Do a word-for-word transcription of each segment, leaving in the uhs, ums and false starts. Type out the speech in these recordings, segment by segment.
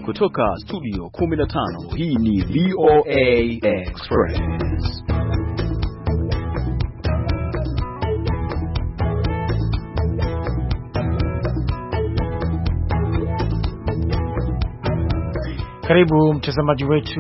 kutoka studio kumi na tano, hii ni V O A Express. Karibu mtazamaji wetu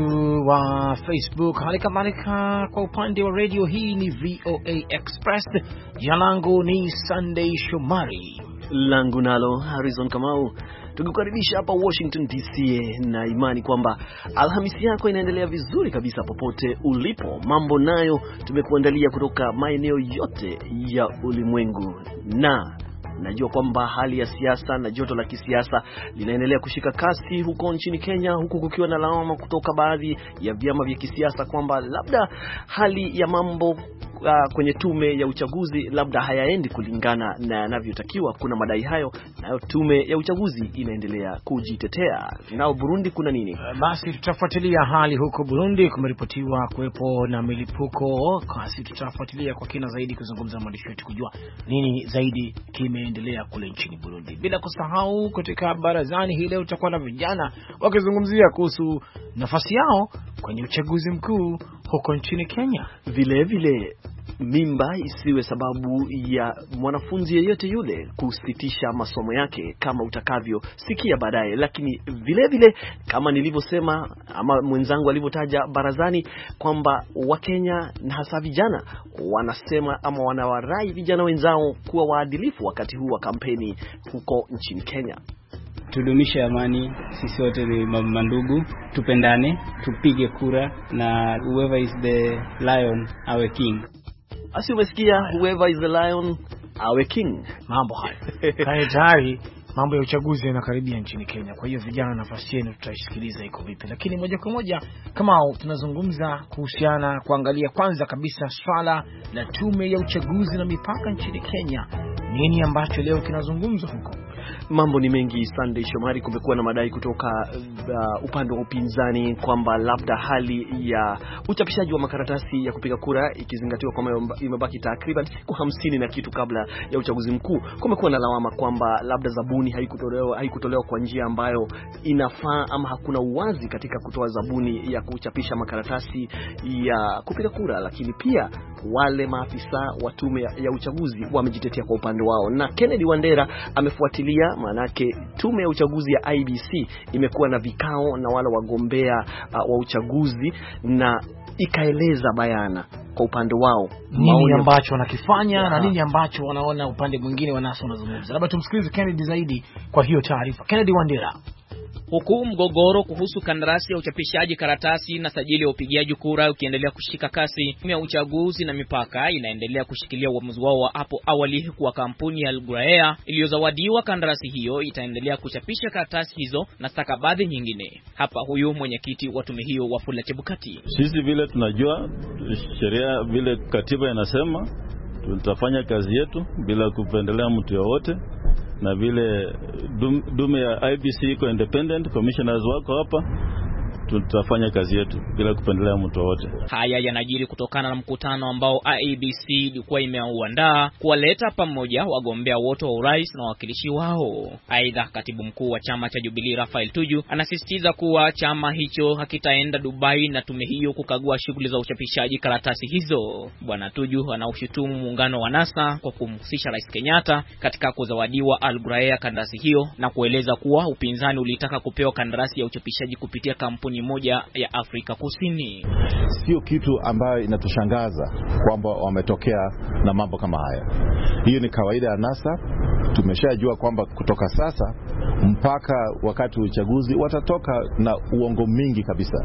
wa Facebook, hali kadhalika kwa upande wa radio. Hii ni V O A Express. Jina langu ni Sunday Shomari, langu nalo Harrison Kamau. Tukukaribisha hapa Washington D C, na imani kwamba Alhamisi yako inaendelea vizuri kabisa popote ulipo. Mambo nayo tumekuandalia kutoka maeneo yote ya ulimwengu, na najua kwamba hali ya siasa na joto la kisiasa linaendelea kushika kasi huko nchini Kenya, huku kukiwa na lawama kutoka baadhi ya vyama vya kisiasa kwamba labda hali ya mambo uh, kwenye tume ya uchaguzi labda hayaendi kulingana na yanavyotakiwa. Kuna madai hayo, nayo tume ya uchaguzi inaendelea kujitetea. Nao Burundi kuna nini? Basi tutafuatilia hali huko Burundi. Kumeripotiwa kuwepo na milipuko, kasi tutafuatilia kwa kina zaidi kuzungumza na mwandishi wetu kujua nini zaidi kimeendelea kule nchini Burundi. Bila kusahau katika barazani hii leo tutakuwa na vijana wakizungumzia kuhusu nafasi yao kwenye uchaguzi mkuu huko nchini Kenya. Vile vile mimba isiwe sababu ya mwanafunzi yeyote yule kusitisha masomo yake, kama utakavyo sikia baadaye. Lakini vile vile kama nilivyosema ama mwenzangu alivyotaja barazani kwamba Wakenya na hasa vijana wanasema ama wanawarai vijana wenzao kuwa waadilifu wakati huu wa kampeni huko nchini Kenya. Tudumishe amani, sisi wote ni mandugu, tupendane, tupige kura, na whoever is the lion awe king. Asi umesikia, whoever is the lion awe king. Mambo haya kaya tayari, mambo ya uchaguzi yanakaribia nchini Kenya. Kwa hiyo vijana, nafasi yenu tutaisikiliza iko vipi. Lakini moja kwa moja kama tunazungumza kuhusiana kuangalia kwanza kabisa swala la tume ya uchaguzi na mipaka nchini Kenya, nini ambacho leo kinazungumzwa huko? Mambo ni mengi Sunday Shomari. Kumekuwa na madai kutoka uh, upande wa upinzani kwamba labda hali ya uchapishaji wa makaratasi ya kupiga kura, ikizingatiwa kwamba imebaki takriban siku hamsini na kitu kabla ya uchaguzi mkuu, kumekuwa na lawama kwamba labda zabuni haikutolewa haikutolewa kwa njia ambayo inafaa, ama hakuna uwazi katika kutoa zabuni ya kuchapisha makaratasi ya kupiga kura. Lakini pia wale maafisa wa tume ya, ya uchaguzi wamejitetea kwa upande wao, na Kennedy Wandera amefuatilia. Manake tume ya uchaguzi ya I B C imekuwa na vikao na wale wagombea uh, wa uchaguzi, na ikaeleza bayana kwa upande wao nini ambacho wanakifanya ya, na nini ambacho wanaona upande mwingine wanasa wanazungumza. Labda tumsikilize Kennedy zaidi kwa hiyo taarifa. Kennedy Wandera. Huku mgogoro kuhusu kandarasi ya uchapishaji karatasi na sajili ya upigaji kura ukiendelea kushika kasi, tume ya uchaguzi na mipaka inaendelea kushikilia uamuzi wao wa hapo awali kwa kampuni ya Al Ghurair iliyozawadiwa kandarasi hiyo itaendelea kuchapisha karatasi hizo na stakabadhi nyingine. Hapa huyu mwenyekiti wa tume hiyo, Wafula Chebukati. Sisi vile tunajua sheria, vile katiba inasema, tutafanya kazi yetu bila kupendelea mtu yoyote, na vile dume ya I B C iko independent, commissioners wako hapa, tutafanya kazi yetu bila kupendelea mtu wote. Haya yanajiri kutokana na mkutano ambao I B C ilikuwa imeuandaa kuwaleta pamoja wagombea wote wa urais na wawakilishi wao. Aidha, katibu mkuu wa chama cha Jubilee Raphael Tuju anasisitiza kuwa chama hicho hakitaenda Dubai na tume hiyo kukagua shughuli za uchapishaji karatasi hizo. Bwana Tuju anaushutumu muungano wa NASA kwa kumhusisha Rais Kenyatta katika kuzawadiwa Al Ghurair kandarasi hiyo, na kueleza kuwa upinzani ulitaka kupewa kandarasi ya uchapishaji kupitia kampuni moja ya Afrika Kusini. Sio kitu ambayo inatushangaza kwamba wametokea na mambo kama haya. Hiyo ni kawaida ya NASA. Tumeshajua kwamba kutoka sasa mpaka wakati wa uchaguzi watatoka na uongo mingi kabisa,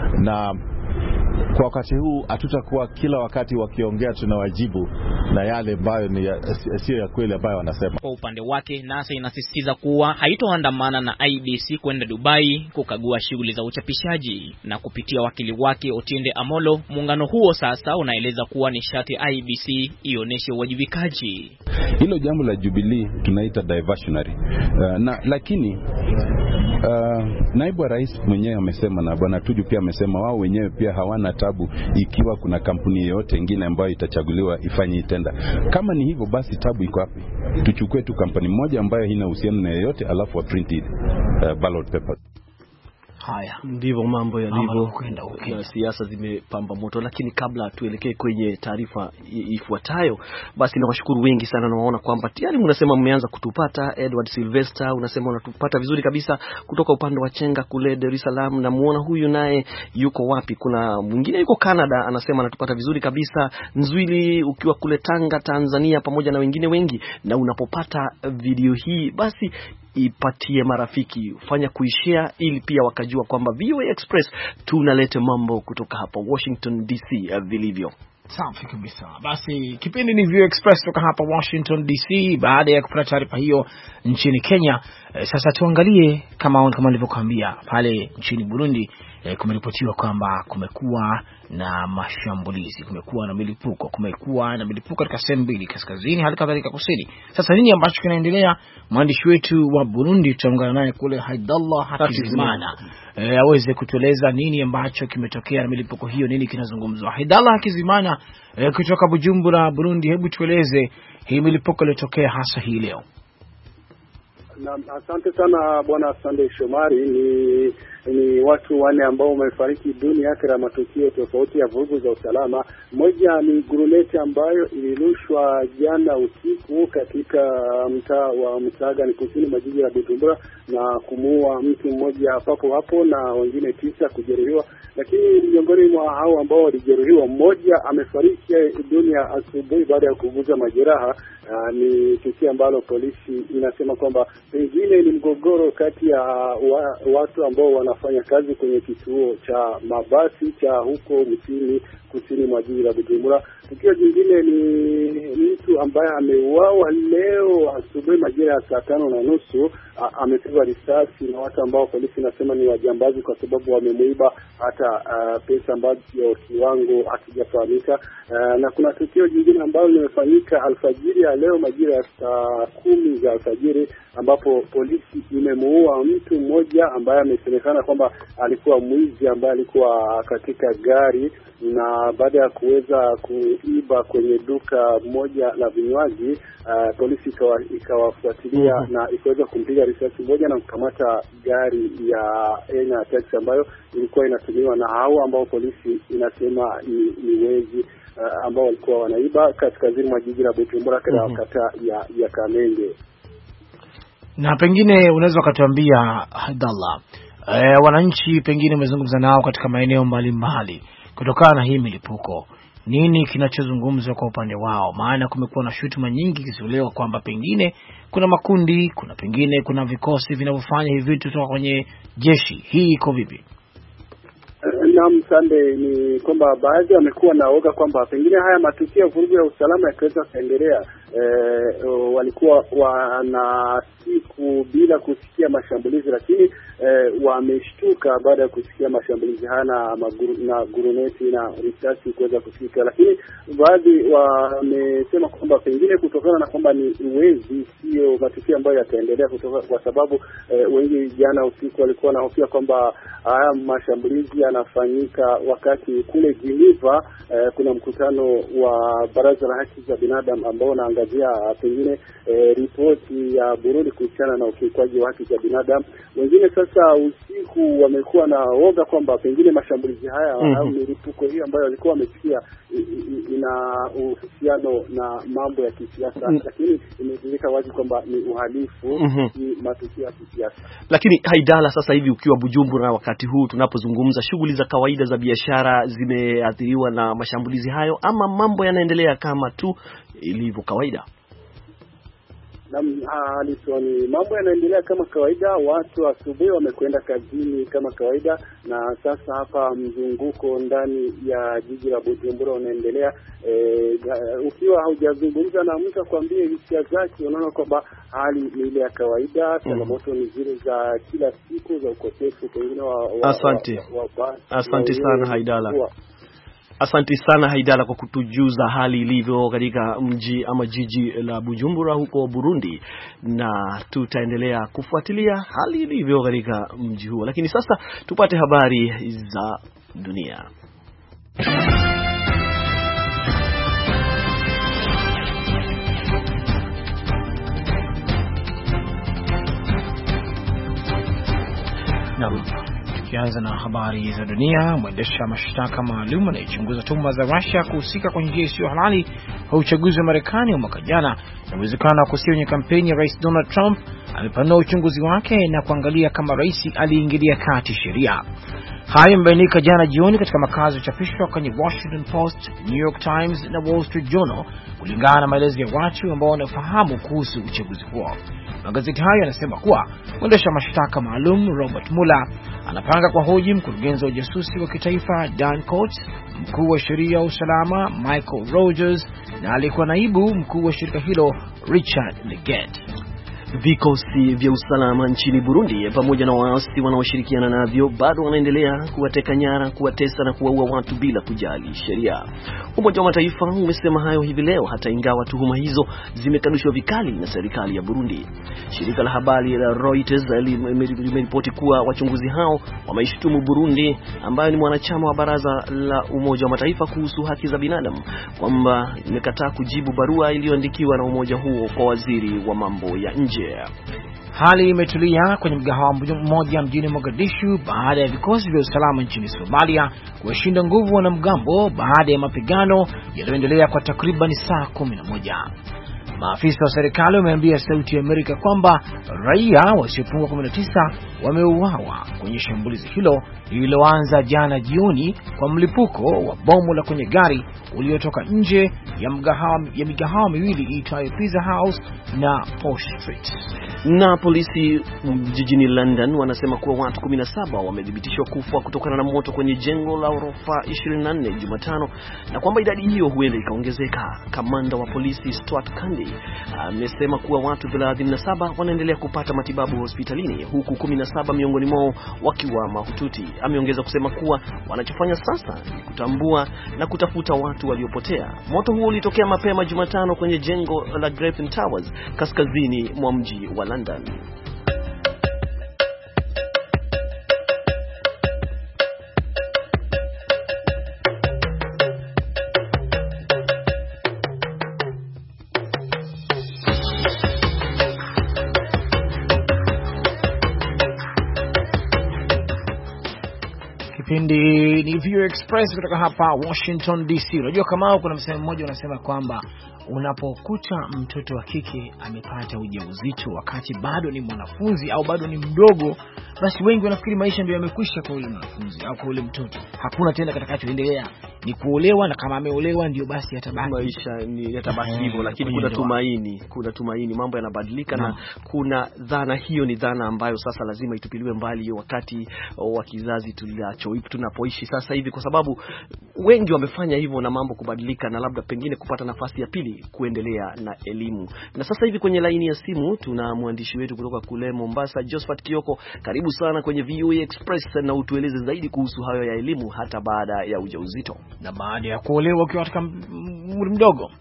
na kwa wakati huu hatutakuwa kila wakati wakiongea tunawajibu na yale ambayo ni sio ya kweli ambayo wanasema. Kwa upande wake, NASA inasisitiza kuwa haitoandamana na I B C kwenda Dubai kukagua shughuli za uchapishaji, na kupitia wakili wake Otiende Amolo, muungano huo sasa unaeleza kuwa ni sharti I B C ionyeshe uwajibikaji. Hilo jambo la Jubilee tunaita diversionary. Uh, na lakini Uh, naibu wa rais mwenyewe amesema na bwana Tuju pia amesema wao wenyewe pia hawana tabu ikiwa kuna kampuni yoyote nyingine ambayo itachaguliwa ifanye tenda. Kama ni hivyo basi tabu iko wapi? Tuchukue tu kampuni moja ambayo haina uhusiano na yoyote alafu wa print it, uh, ballot papers. Haya ndivyo mambo yalivyo, na siasa zimepamba moto. Lakini kabla tuelekee kwenye taarifa ifuatayo, basi nawashukuru wengi sana, na naona kwamba tayari mnasema mmeanza kutupata. Edward Sylvester unasema unatupata vizuri kabisa kutoka upande wa Chenga kule Dar es Salaam. Na muona huyu naye yuko wapi? Kuna mwingine yuko Canada anasema anatupata vizuri kabisa. Nzwili ukiwa kule Tanga Tanzania, pamoja na wengine wengi. Na unapopata video hii basi ipatie marafiki, fanya kuishare ili pia wakajua kwamba V O A Express tunaleta mambo kutoka hapa Washington D C vilivyo. Safi kabisa. Basi kipindi ni V O A Express kutoka hapa Washington D C. Baada ya kupata taarifa hiyo nchini Kenya, eh, sasa tuangalie kama kama nilivyokuambia pale nchini Burundi. E, kumeripotiwa kwamba kumekuwa na mashambulizi, kumekuwa na milipuko, kumekuwa na milipuko katika sehemu mbili, kaskazini hali kadhalika kusini. Sasa nini ambacho kinaendelea? Mwandishi wetu wa Burundi tutaungana naye kule, Haidallah Hakizimana, e, aweze kutueleza nini ambacho kimetokea na milipuko hiyo, nini kinazungumzwa. Haidallah Hakizimana, e, kutoka Bujumbura Burundi, hebu tueleze hii milipuko iliyotokea hasa hii leo. Na asante sana bwana Sunday Shomari. Ni ni watu wane ambao wamefariki dunia katika matukio tofauti ya vurugu za usalama. Moja ni guruneti ambayo ilirushwa jana usiku katika mtaa wa Msaga ni kusini mwa jiji la Bujumbura na kumuua mtu mmoja papo hapo na wengine tisa kujeruhiwa. Lakini miongoni mwa hao ambao walijeruhiwa, mmoja amefariki dunia asubuhi baada ya kuguza majeraha. Uh, ni tukio ambalo polisi inasema kwamba pengine ni mgogoro kati ya wa, watu ambao wanafanya kazi kwenye kituo cha mabasi cha huko mjini kusini mwa jiji la Bujumbura. Tukio jingine ni mtu ambaye ameuawa leo asubuhi majira ya saa tano na nusu, amepigwa risasi na watu ambao polisi inasema ni wajambazi kwa sababu wamemuiba hata uh, pesa ambazo kiwango hakijafahamika. Uh, na kuna tukio jingine ambalo limefanyika alfajiri ya leo majira ya saa kumi za alfajiri, ambapo polisi imemuua mtu mmoja ambaye amesemekana kwamba alikuwa mwizi ambaye alikuwa katika gari, na baada ya kuweza kuiba kwenye duka moja la vinywaji, uh, polisi ikawa, ikawafuatilia mm-hmm. na ikaweza kumpiga risasi moja na kukamata gari ya aina ya taxi ambayo ilikuwa inatumiwa na hao ambao polisi inasema ni, ni wezi uh, ambao walikuwa wanaiba kaskazini mwa jiji la Bujumbura katika mm-hmm. kata ya, ya Kamenge. Na pengine unaweza ukatuambia Abdallah, eh, wananchi pengine umezungumza nao katika maeneo mbalimbali kutokana na hii milipuko, nini kinachozungumzwa kwa upande wao? Maana kumekuwa na shutuma nyingi kizolewa kwamba pengine kuna makundi, kuna pengine kuna vikosi vinavyofanya hivi vitu kutoka kwenye jeshi. Hii iko vipi? Naam, Sunday, ni kwamba baadhi wamekuwa naoga kwamba pengine haya matukio ya vurugu ya usalama yakiweza kuendelea, e, walikuwa wana siku bila kusikia mashambulizi, lakini e, wameshtuka baada ya kusikia mashambulizi haya na maguru, na guruneti na risasi kuweza kusikika. Lakini baadhi wamesema kwamba pengine kutokana na kwamba ni uwezi, sio matukio ambayo yataendelea, kutoka kwa sababu e, wengi jana usiku walikuwa wanahofia kwamba haya mashambulizi yanafanyika wakati kule Geneva eh, kuna mkutano wa Baraza la Haki za Binadamu ambao unaangazia pengine eh, ripoti ya Burundi kuhusiana na ukiukwaji wa haki za binadamu. Wengine sasa usiku wamekuwa na woga kwamba pengine mashambulizi haya mm-hmm. au milipuko hii ambayo walikuwa wamesikia ina uhusiano na mambo ya kisiasa, mm-hmm. lakini imedhihirika wazi kwamba ni uhalifu, mm-hmm. ni matukio ya kisiasa. Lakini Haidala, sasa hivi ukiwa Bujumbura wakati huu tunapozungumza, shughuli za kawaida za biashara zimeathiriwa na mashambulizi hayo ama mambo yanaendelea kama tu ilivyo kawaida? Na halisoni mambo yanaendelea kama kawaida. Watu asubuhi wamekwenda kazini kama kawaida, na sasa hapa mzunguko ndani ya jiji la Bujumbura unaendelea. E, ukiwa haujazungumza na mtu akwambie hisia zake, unaona kwamba hali ni ile ya kawaida. Changamoto ni zile za kila siku za ukosefu pengine wa, wa asante wa, wa, wa, asante sana Haidala wa, Asante sana Haidala kwa kutujuza hali ilivyo katika mji ama jiji la Bujumbura huko Burundi, na tutaendelea kufuatilia hali ilivyo katika mji huo. Lakini sasa tupate habari za dunia. Naam. Tukianza na habari za dunia, mwendesha mashtaka maalum anayechunguza tuhuma za Russia kuhusika kwa njia isiyo halali kwa uchaguzi wa Marekani wa mwaka jana na uwezekano wa kusia kwenye kampeni ya Rais Donald Trump amepanua uchunguzi wake na kuangalia kama rais aliingilia kati sheria. Hayo yamebainika jana jioni katika makazi yaliyochapishwa kwenye Washington Post, New York Times na Wall Street Journal, kulingana na maelezo ya watu ambao wanafahamu kuhusu uchaguzi huo. Magazeti hayo yanasema kuwa mwendesha mashtaka maalum Robert Mueller anapanga kwa hoji mkurugenzi wa ujasusi wa kitaifa Dan Coats, mkuu wa sheria ya usalama Michael Rogers na alikuwa naibu mkuu wa shirika hilo Richard Leggett. Vikosi vya usalama nchini Burundi pamoja na waasi wanaoshirikiana navyo bado wanaendelea kuwateka nyara, kuwatesa na kuwaua watu bila kujali sheria. Umoja wa Mataifa umesema hayo hivi leo, hata ingawa tuhuma hizo zimekanushwa vikali na serikali ya Burundi. Shirika la habari la Reuters limeripoti kuwa wachunguzi hao wameishtumu Burundi, ambayo ni mwanachama wa Baraza la Umoja wa Mataifa kuhusu haki za binadamu, kwamba imekataa kujibu barua iliyoandikiwa na umoja huo kwa waziri wa mambo ya nje. Hali imetulia kwenye mgahawa mmoja mjini Mogadishu baada ya vikosi vya usalama nchini Somalia kuwashinda nguvu wanamgambo baada ya mapigano yaliyoendelea kwa takriban saa kumi na moja. Maafisa wa serikali wameambia Sauti ya Amerika kwamba raia wasiopungua kumi na tisa wameuawa kwenye shambulizi hilo lililoanza jana jioni kwa mlipuko wa bomu la kwenye gari uliotoka nje ya mgahawa ya migahawa miwili iitwayo Pizza House na Posh Street. Na polisi jijini London wanasema kuwa watu kumi na saba wamethibitishwa kufa kutokana na moto kwenye jengo la ghorofa ishirini na nne Jumatano, na kwamba idadi hiyo huenda ikaongezeka. Kamanda wa polisi Stuart Candy amesema kuwa watu thelathini na saba wanaendelea kupata matibabu hospitalini, huku kumi na saba miongoni mwao wakiwa mahututi. Ameongeza kusema kuwa wanachofanya sasa ni kutambua na kutafuta watu waliopotea. Moto huo ulitokea mapema Jumatano kwenye jengo la Grenfell Towers kaskazini mwa mji wa London. Kipindi ni View Express kutoka hapa Washington D C. Unajua kama kuna msemo mmoja unasema kwamba unapokuta mtoto wa kike amepata ujauzito wakati bado ni mwanafunzi au bado ni mdogo, basi wengi wanafikiri maisha ndio yamekwisha kwa yule mwanafunzi au kwa yule mtoto. Hakuna tena kitakachoendelea, ni kuolewa, na kama ameolewa ndio basi yatabaki maisha ni yatabaki hivyo. Lakini kuna tumaini, kuna tumaini, mambo yanabadilika na, na kuna dhana hiyo, ni dhana ambayo sasa lazima itupiliwe mbali wakati wa kizazi tuliacho tunapoishi sasa hivi, kwa sababu wengi wamefanya hivyo na mambo kubadilika na labda pengine kupata nafasi ya pili kuendelea na elimu. Na sasa hivi kwenye laini ya simu tuna mwandishi wetu kutoka kule Mombasa, Josephat Kioko. Karibu sana kwenye V O A Express na utueleze zaidi kuhusu hayo ya elimu hata baada ya ujauzito na baada ya kuolewa ukiwa katika umri mdogo.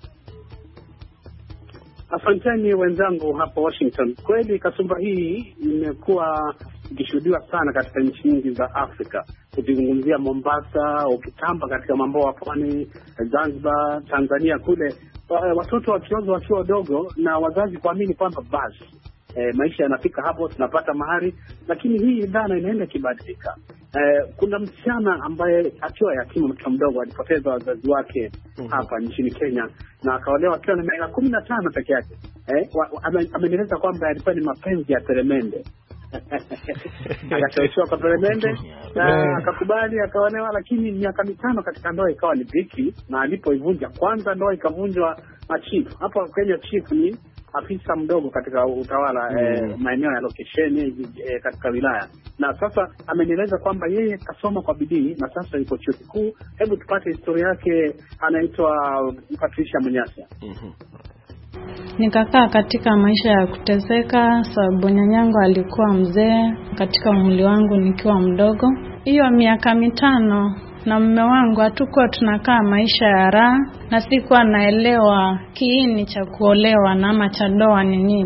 Asanteni wenzangu hapa Washington. Kweli kasumba hii imekuwa ikishuhudiwa sana katika nchi nyingi za Afrika. Ukizungumzia Mombasa, ukitamba katika mambo ya pwani, Zanzibar, Tanzania kule, watoto wakiozwa wakiwa wadogo na wazazi kuamini kwamba basi E, maisha yanafika hapo, tunapata mahari. Lakini hii dhana inaenda kibadilika. E, kuna msichana ambaye akiwa yatima, mtoto mdogo, alipoteza wazazi wake hapa nchini Kenya na akaolewa akiwa na miaka kumi na tano peke yake. E, amenieleza kwamba alikuwa ni mapenzi ya peremende. Akashawishiwa kwa peremende na akakubali, akaolewa. Lakini miaka mitano katika ndoa ikawa ni dhiki, na alipoivunja kwanza ndoa ikavunjwa na chief. Hapo Kenya chief ni afisa mdogo katika utawala mm. eh, maeneo ya location eh, katika wilaya. Na sasa amenieleza kwamba yeye kasoma kwa bidii na sasa yuko chuo kikuu. Hebu tupate historia yake. Anaitwa Patricia Munyasa. mm-hmm. Nikakaa katika maisha ya kuteseka sababu nyanyangu alikuwa mzee katika umri wangu nikiwa mdogo. Hiyo miaka mitano na mume wangu hatukuwa tunakaa maisha ya raha, na sikuwa naelewa kiini cha kuolewa na ama cha ndoa ni nini.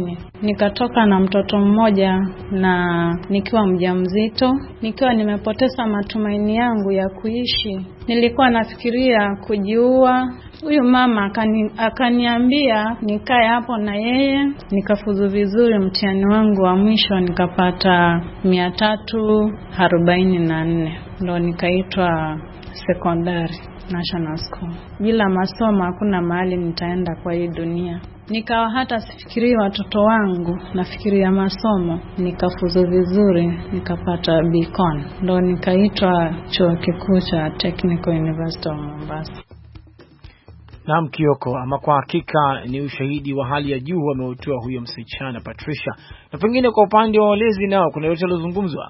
nikatoka na mtoto mmoja na nikiwa mjamzito, nikiwa nimepoteza matumaini yangu ya kuishi. Nilikuwa nafikiria kujiua. Huyu mama akani, akaniambia nikae hapo na yeye. Nikafuzu vizuri mtihani wangu wa mwisho, nikapata mia tatu arobaini na nne. Ndio nikaitwa secondary national school. Bila masomo hakuna mahali nitaenda kwa hii dunia. Nikawa hata sifikiri watoto wangu, nafikiria masomo. Nikafuzu vizuri, nikapata B Con. Ndio nikaitwa chuo kikuu cha Technical University of Mombasa. Naam Kioko, ama kwa hakika ni ushahidi wa hali ya juu ameutoa huyo msichana Patricia. Na pengine kwa upande wa walezi nao kuna yote yalozungumzwa?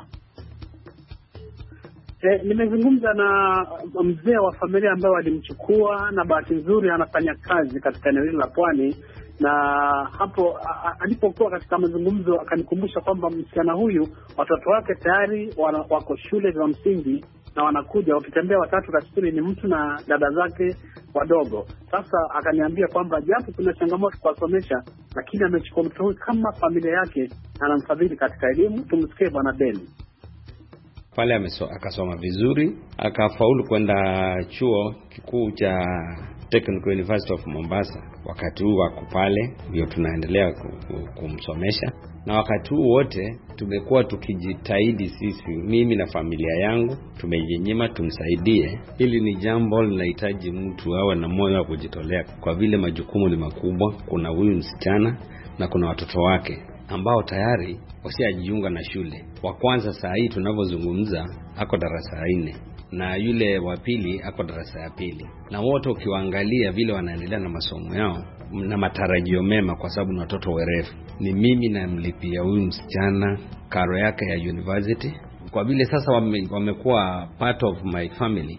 Eh, nimezungumza na mzee wa familia ambaye walimchukua, na bahati nzuri anafanya kazi katika eneo la Pwani, na hapo alipokuwa katika mazungumzo akanikumbusha kwamba msichana huyu watoto wake tayari wana, wako shule za msingi na wanakuja wakitembea watatu katikati, ni mtu na dada zake wadogo. Sasa akaniambia kwamba japo kuna changamoto kuwasomesha, lakini amechukua mtoto huyu kama familia yake na anamfadhili katika elimu. Tumsikie Bwana Ben. Pale ameso, akasoma vizuri, akafaulu kwenda chuo kikuu cha Technical University of Mombasa. Wakati huu wako pale, ndio tunaendelea kumsomesha. Na wakati huu wote tumekuwa tukijitahidi sisi, mimi na familia yangu, tumejinyima tumsaidie. Hili ni jambo linahitaji mtu awe na moyo wa kujitolea, kwa vile majukumu ni makubwa. Kuna huyu msichana na kuna watoto wake ambao tayari washajiunga na shule. Wa kwanza saa hii tunavyozungumza ako darasa la nne, na yule wa pili ako darasa ya pili. Na wote ukiwaangalia vile wanaendelea na masomo yao na matarajio mema, kwa sababu ni watoto werevu. Ni mimi na mlipia huyu msichana karo yake ya university, kwa vile sasa wame, wamekuwa part of my family.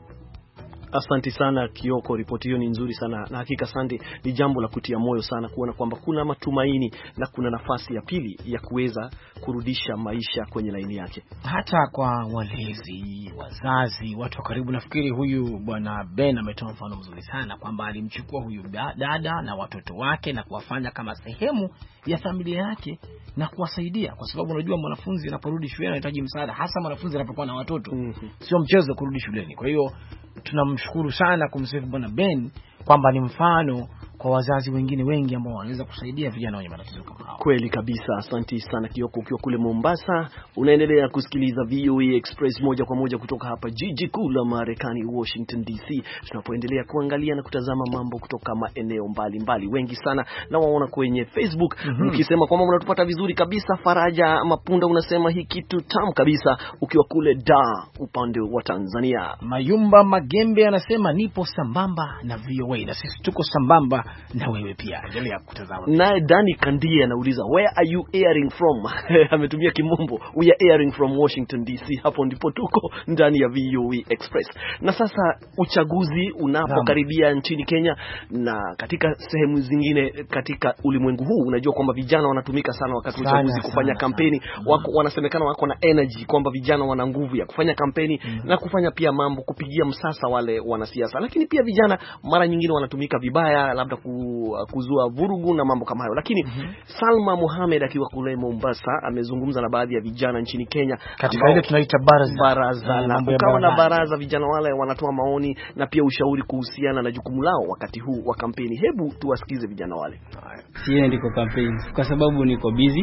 Asante sana Kioko, ripoti hiyo ni nzuri sana, na hakika Sande, ni jambo la kutia moyo sana kuona kwamba kuna matumaini na kuna nafasi ya pili ya kuweza kurudisha maisha kwenye laini yake. Hata kwa walezi, wazazi, watu wa karibu. Nafikiri huyu Bwana Ben ametoa mfano mzuri sana kwamba alimchukua huyu dada na watoto wake na kuwafanya kama sehemu ya familia yake na kuwasaidia, kwa sababu unajua mwanafunzi anaporudi shule anahitaji msaada, hasa mwanafunzi anapokuwa na watoto. Mm-hmm. Sio mchezo kurudi shuleni. Kwa hiyo tunamshukuru sana kumsifu Bwana Ben kwamba ni mfano kwa wazazi wengine wengi ambao wanaweza kusaidia vijana wenye matatizo kama hao. Kweli kabisa. Asante sana Kioko, ukiwa kule Mombasa. Unaendelea kusikiliza V O A Express moja kwa moja kutoka hapa jiji kuu la Marekani, Washington D C. Tunapoendelea kuangalia na kutazama mambo kutoka maeneo mbalimbali. Wengi sana na waona kwenye Facebook mkisema mm-hmm. kwamba mnatupata vizuri kabisa. Faraja Mapunda unasema hii kitu tamu kabisa ukiwa kule Dar upande wa Tanzania. Mayumba Magembe anasema nipo sambamba na V O A, na sisi tuko sambamba na wewe pia. Endelea kutazama. Naye Dani Kandia anauliza where are you airing from? Ametumia kimombo. We are airing from Washington D C. Hapo ndipo tuko ndani ya V O A Express. Na sasa uchaguzi unapokaribia nchini Kenya na katika sehemu zingine katika ulimwengu huu, unajua kwamba vijana wanatumika sana wakati wa uchaguzi kufanya kampeni. Wako wanasemekana wako na energy, kwamba vijana wana nguvu ya kufanya kampeni mm. na kufanya pia mambo kupigia msasa wale wanasiasa. Lakini pia vijana mara nyingine wanatumika vibaya, labda kuzua vurugu na mambo kama hayo. Lakini mm-hmm. Salma Mohamed akiwa kule Mombasa amezungumza na baadhi ya vijana nchini Kenya katika ile tunaita baraza baraza na kukawa na baraza. Vijana wale wanatoa maoni na pia ushauri kuhusiana na jukumu lao wakati huu wa kampeni. Hebu tuwasikize vijana wale. Siye ndiko kampeni kwa sababu niko busy,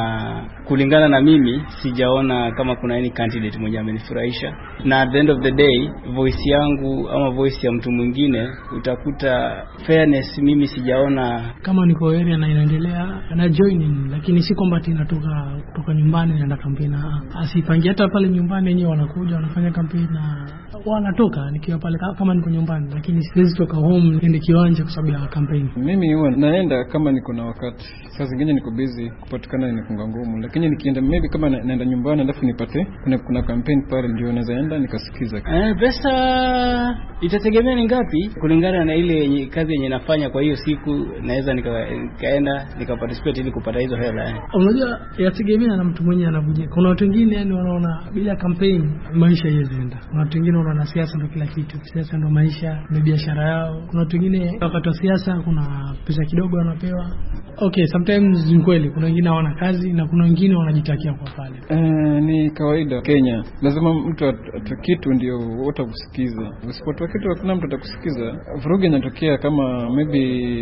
na kulingana na mimi sijaona kama kuna any candidate mmoja amenifurahisha, na at the end of the day voice yangu ama voice ya mtu mwingine utakuta fairness. Mimi sijaona kama niko area na inaendelea na joining, lakini si kwamba tunatoka kutoka nyumbani naenda kampeni. Asipangie hata pale nyumbani wenyewe wanakuja wanafanya kampeni na wanatoka nikiwa pale kama niko nyumbani, lakini siwezi toka home niende kiwanja kwa sababu ya kampeni. Mimi huwa naenda kama niko na wakati. Saa zingine niko busy kupatikana ni kunga ngumu, lakini nikienda maybe kama na, naenda nyumbani alafu nipate kuna kuna campaign pale ndio naweza enda nikasikiza. Eh, pesa itategemea ni ngapi kulingana na ile kazi yenye nafanya kufanya kwa hiyo siku, naweza nikaenda nikaparticipate ili kupata hizo hela. Unajua yategemea na mtu mwenyewe anavuje. Kuna watu wengine yani wanaona bila campaign maisha yezienda. Kuna watu wengine wanaona siasa ndio kila kitu, siasa ndio maisha, ndio biashara yao. Kuna watu wengine wakati wa siasa kuna pesa kidogo wanapewa. Okay, sometimes ni kweli kuna wengine hawana kazi na kuna wengine wanajitakia kwa pale. Eh, ni kawaida Kenya. Lazima mtu atoe kitu ndio wote kusikiza. Usipotoa kitu hakuna mtu atakusikiza. Vurugu inatokea kama maybe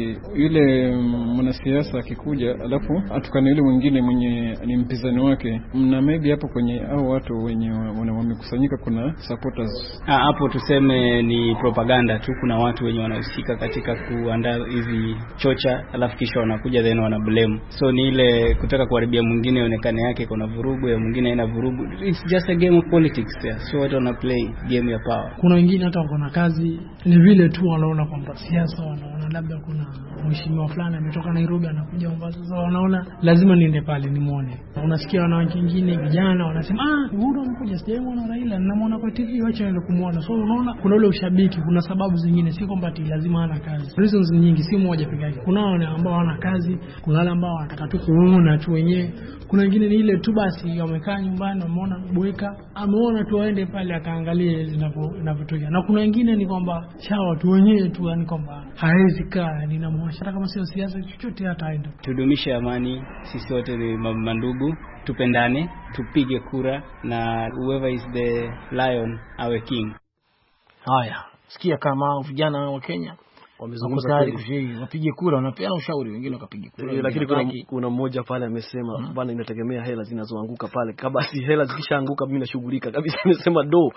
yule mwanasiasa akikuja alafu atukane yule mwingine mwenye ni mpinzani wake. Na maybe hapo kwenye hao watu wenye wamekusanyika kuna supporters. Ah, hapo tuseme ni propaganda tu. Kuna watu wenye wanahusika katika kuandaa hizi chocha alafu kisha wanakuja then wana blame. So ni ile kutaka kuharibia mwingine onekane yake kuna vurugu ya mwingine ina vurugu. It's just a game of politics there. So watu wana play game ya power. Kuna wengine hata wako na kazi ni vile tu wanaona kwamba siasa, wanaona labda kuna mheshimiwa fulani ametoka Nairobi anakuja Mombasa, sasa wanaona lazima niende pale nimuone. Unasikia wanawake wengine vijana wanasema ah, Uhuru amekuja, sijamuona Raila, ninamuona kwa T V, acha niende kumuona. So unaona kuna ule ushabiki, kuna sababu zingine, si kwamba ati lazima ana kazi. Reasons nyingi, si moja pekee yake. Kuna wale ambao wana kazi, kuna wale ambao wanataka tu kuona tu wenyewe. Kuna wengine ni ile tu basi wamekaa nyumbani wameona bweka, ameona tu aende pale akaangalie zinavyotokea. Na kuna wengine ni kwamba chawa tu wenyewe tu, yani kwamba hawezi kaa ninamwasha hata kama sio siasa chochote hata aende. Tudumishe amani, sisi wote ni mandugu, tupendane, tupige kura na whoever is the lion awe king. Haya, sikia kama vijana wa Kenya wamezungumza kweli, wapige kura, wanapeana ushauri, wengine wakapige kura. E, lakini kuna kuna mmoja pale amesema hmm. bwana, inategemea hela zinazoanguka pale. Kama si hela zikishaanguka mimi nashughulika kabisa. Amesema do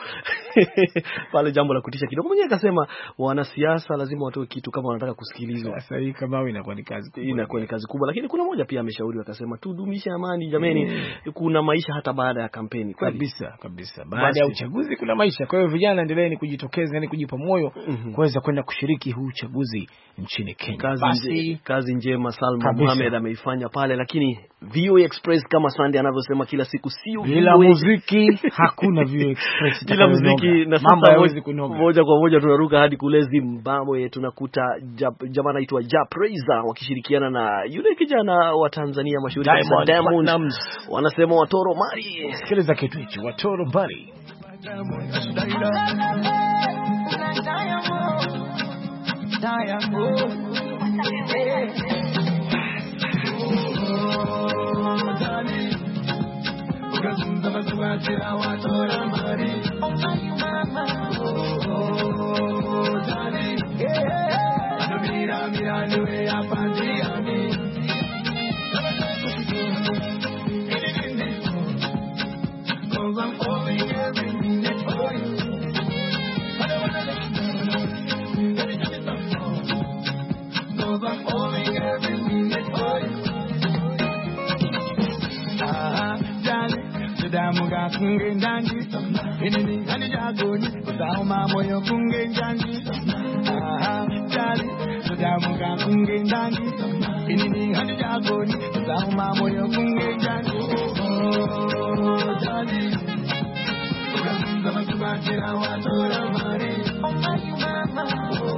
pale, jambo la kutisha kidogo. Mwenyewe akasema wanasiasa lazima watoe kitu kama wanataka kusikilizwa. Sasa hii kama inakuwa ni kazi kubwa, inakuwa ni kazi kubwa. Lakini kuna mmoja pia ameshauri akasema tudumishe amani jameni, hmm. kuna maisha hata baada ya kampeni. Kabisa kabisa, baada ya uchaguzi kuna maisha. Kwa hiyo vijana endeleeni kujitokeza, yani kujipa moyo mm-hmm. kuweza kwenda kushiriki huu uchaguzi nchini Kenya. Kazi, Basi, nje, kazi njema Salma Mohamed ameifanya pale. Lakini V O A Express kama Sunday anavyosema kila siku sio bila muziki hakuna V O A Express bila muziki. Na sasa moja kwa moja tunaruka hadi kule Zimbabwe, tunakuta jamaa anaitwa Ja Praiser wakishirikiana na yule kijana wa Tanzania mashuhuri Diamond, Diamond. Wanasema Watoro Mari. Sikiliza kitu hicho, Watoro Mari. Diamond, hey. Oh, darling, ukazungumza basi Watoro Mari. Oh, my mama, oh, darling, yeah. Mira, mira, niwe hapa njiani. Cause I'm falling every minute for you. I'm falling every minute for you. Ah, darling, tudamuga kunge ndangi. Inini hani jagoni, udauma moyo kunge ndangi. Ah, darling, tudamuga kunge ndangi. Inini hani jagoni, udauma moyo kunge ndangi. Oh, darling, ukafunza makubachira Watoro Mari. Oh, my mama.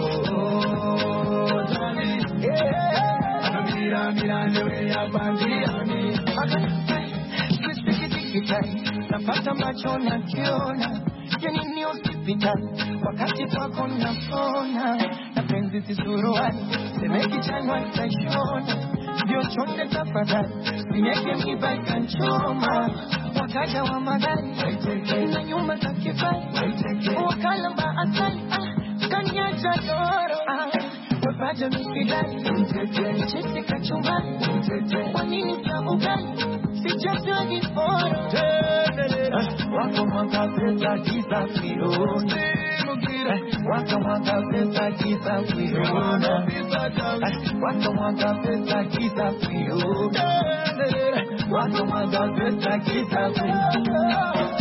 Oh, darling. Yeah, mira, mira, niwe ya bandiani. Kusikitikitani, napata macho na kiona. Yani ni hospitali, wakati kwako napona. Na penzi sisuruani, semeki chanwa nitashona. Ndio chonde tafadhali, sinyeke miba ikanchoma. Wakaja wa madani, na nyuma takifai. Wakala mba asali, ah, kanyacha doro, ah. Wapaja mikidani, chisi kachumbani. Wanini sabu gani, sijaswa giforo. Wako mwaka pesa kisa kione. Wako mwaka pesa kisa kione. Wako mwaka pesa kisa kione. Wako mwaka pesa kisa kione.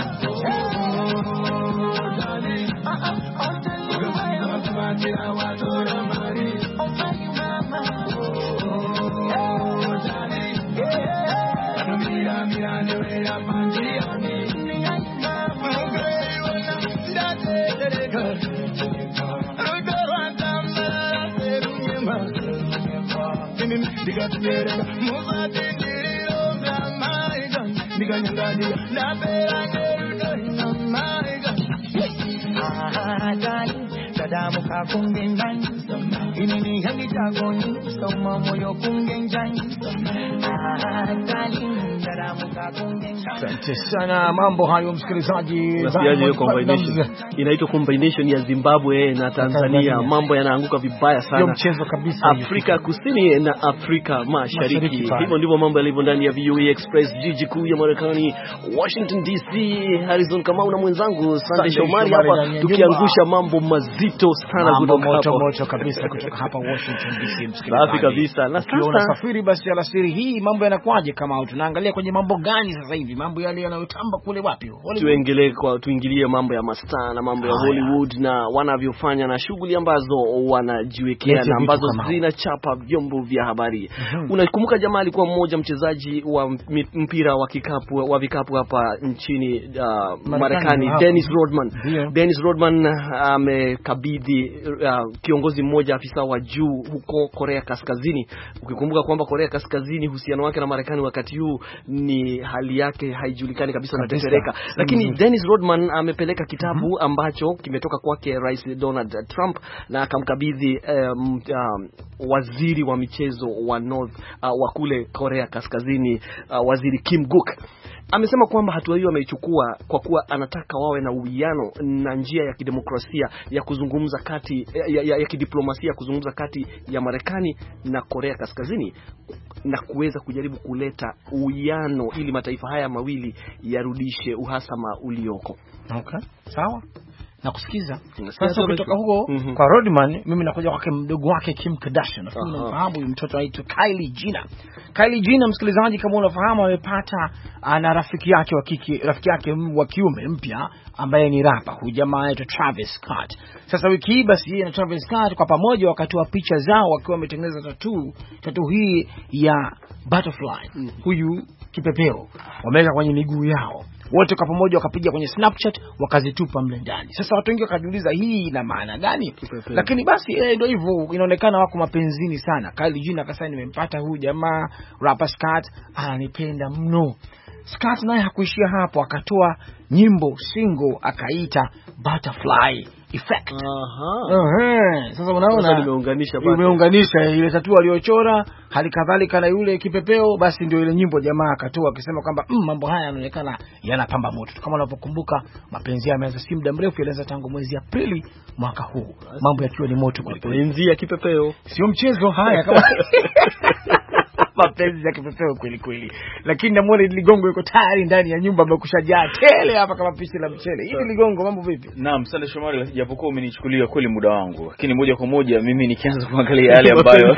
Oh, darling, I'll tell you why I'm Watoro Mari. Oh, my mama. Oh, darling, yeah. Mira, mira, niwe ya bandiani. Mama, Dikatera muvate kiriro maiga Dikanyangadi na pera ngerudo maiga Ah darling Dadamu kakungenjani Inini hangi chagoni Soma moyo kungenjani Ah darling Dadamu kakungenjani. Asante sana, mambo hayo msikilizaji. Nasikiaje hiyo combination? Inaitwa combination ya Zimbabwe na Tanzania. Mambo yanaanguka vibaya sana. Hiyo mchezo kabisa. Afrika Kusini na Afrika Mashariki. Hivyo ndivyo mambo yalivyo ndani ya V O A Express, jiji kuu ya Marekani, Washington D C. Harrison Kamau na mwenzangu Sunday Shomari hapa tukiangusha mambo mazito sana kutoka hapa. Moto moto kabisa kutoka hapa Washington D C msikilizaji. Safi kabisa. Na sasa unasafiri basi alasiri hii, mambo yanakwaje kama tunaangalia kwenye mambo gani sasa hivi? Mambo yale yanayotamba kule wapi? Tuengelee kwa tuingilie mambo ya mastaa na mambo ya Hollywood na wanavyofanya na shughuli ambazo wanajiwekea na ambazo zinachapa vyombo vya habari. Mm-hmm. Unakumbuka jamaa alikuwa mmoja mchezaji wa mpira wa kikapu wa vikapu hapa nchini uh, Marekani, Dennis Rodman. Yeah. Dennis Rodman amekabidhi uh, uh, kiongozi mmoja, afisa wa juu huko Korea Kaskazini. Ukikumbuka kwamba Korea Kaskazini uhusiano wake na Marekani wakati huu ni hali yake haijulikani kabisa, na tetereka. Lakini mm-hmm. Dennis Rodman amepeleka kitabu mm-hmm. ambacho kimetoka kwake Rais Donald Trump na akamkabidhi um, um, waziri wa michezo wa North uh, wa kule Korea Kaskazini, uh, waziri Kim Guk. Amesema kwamba hatua hiyo ameichukua kwa kuwa anataka wawe na uwiano na njia ya kidemokrasia ya kuzungumza kati ya, ya, ya kidiplomasia kuzungumza kati ya Marekani na Korea Kaskazini na kuweza kujaribu kuleta uwiano ili mataifa haya mawili yarudishe uhasama ulioko. Okay, sawa. Na kusikiza. Sasa kutoka huko mm-hmm. kwa Rodman, mimi nakuja kwake mdogo wake Kim Kardashian. Nafikiri unafahamu huyu mtoto anaitwa Kylie Jenner. Kylie Jenner msikilizaji, kama unafahamu, amepata ana rafiki yake wa kike, rafiki yake wa kiume mpya ambaye ni rapa. Huyu jamaa anaitwa Travis Scott. Sasa wiki hii basi yeye na Travis Scott kwa pamoja wakatoa picha zao wakiwa wametengeneza tattoo, tattoo hii ya butterfly. Mm. Huyu kipepeo wameweka kwenye miguu yao. Wote kwa pamoja wakapiga kwenye Snapchat wakazitupa mle ndani. Sasa watu wengi wakajiuliza hii ina maana gani? Kipepeo. Lakini basi eh, ndio hivyo, inaonekana wako mapenzini sana. Kylie Jenner akasema nimempata huyu jamaa rapper Scott, ananipenda mno. Scott naye hakuishia hapo, akatoa nyimbo single akaita Butterfly Effect. Aha. Uh-huh. Sasa unaona nimeunganisha basi. Nimeunganisha ile tattoo aliyochora, hali kadhalika na yule kipepeo, basi ndio ile nyimbo jamaa akatoa akisema kwamba mm, mambo haya yanaonekana yanapamba moto. Kama unapokumbuka mapenzi yameanza si muda mrefu, yalianza tangu mwezi Aprili mwaka huu. Mambo yakiwa ni moto kwa mapenzi ya kipepeo. Sio mchezo haya kama mapenzi ya kipepeo kweli kweli. Lakini namuona ile Ligongo yuko tayari ndani ya nyumba amekushajaa tele hapa kama pishi la mchele. Ile Ligongo, mambo vipi? Naam, Sande Shomari, japokuwa umenichukulia kweli muda wangu, lakini moja kwa moja mimi nikianza kuangalia yale ambayo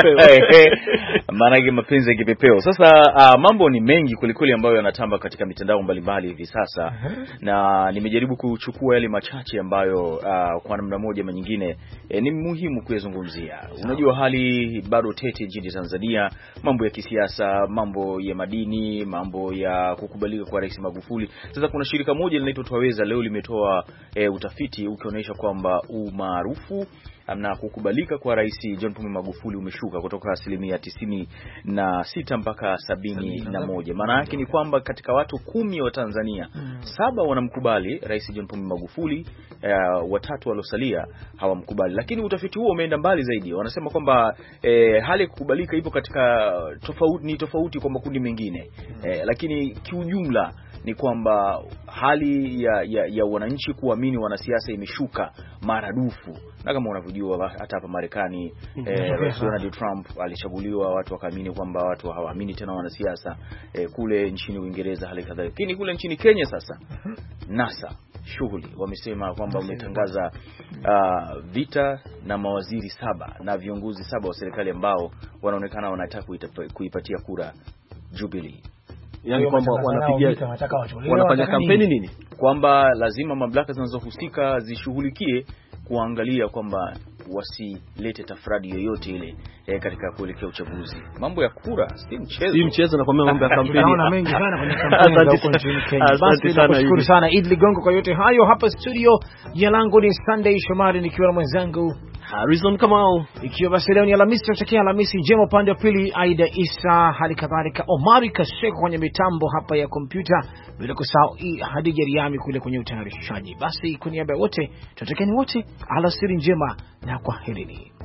maana yake mapenzi ya kipepeo. Sasa uh, mambo ni mengi kweli kweli ambayo yanatamba katika mitandao mbalimbali hivi sasa. Uh-huh. Na nimejaribu kuchukua yale machache ambayo uh, kwa namna moja ama nyingine eh, ni muhimu kuyazungumzia. Unajua hali bado tete nchini Tanzania, mambo ya kisiasa, mambo ya madini, mambo ya kukubalika kwa Rais Magufuli. Sasa kuna shirika moja linaloitwa Twaweza leo limetoa e, utafiti ukionyesha kwamba umaarufu na kukubalika kwa Rais John Pombe Magufuli umeshuka kutoka asilimia tisini na sita mpaka sabini na moja. Maana yake ni kwamba katika watu kumi wa Tanzania, hmm. saba wanamkubali Rais John Pombe Magufuli, uh, watatu waliosalia hawamkubali. Lakini utafiti huo umeenda mbali zaidi. Wanasema kwamba eh, hali ya kukubalika ipo katika tofauti, ni tofauti kwa makundi mengine. Hmm. Eh, lakini kiujumla ni kwamba hali ya, ya, ya wananchi kuamini wanasiasa imeshuka maradufu. Na kama unavyojua hata hapa Marekani eh, Donald Trump alichaguliwa, watu wakaamini kwamba watu hawaamini tena wanasiasa. Eh, kule nchini Uingereza hali kadhalika. Lakini kule nchini Kenya sasa NASA shughuli wamesema kwamba umetangaza uh, vita na mawaziri saba na viongozi saba wa serikali ambao wanaonekana wanataka kuipatia kura Jubilee. Yani kwamba wanapigia wanafanya kampeni nini? Kwamba lazima mamlaka zinazohusika zishughulikie kuangalia kwamba wasilete tafradi yoyote ile eh, katika kuelekea uchaguzi. Mambo ya kura si mchezo. Si mchezo na kwa mambo ya kampeni. Naona mengi sana kwenye kampeni za huko nchini Kenya. Basi tunashukuru sana Idli Gongo kwa yote hayo hapa studio. Jina langu ni Sunday Shomari nikiwa na mwenzangu Harrison Kamau. Ikiwa basi leo ni Alhamisi, tunatakia Alhamisi njema. Upande wa pili Aida Isa, hali kadhalika Omari Kaseko kwenye mitambo hapa ya kompyuta, bila kusahau Hadija Riami kule kwenye utayarishaji. Basi kwa niaba ya wote tunatakieni wote alasiri njema na kwaherini.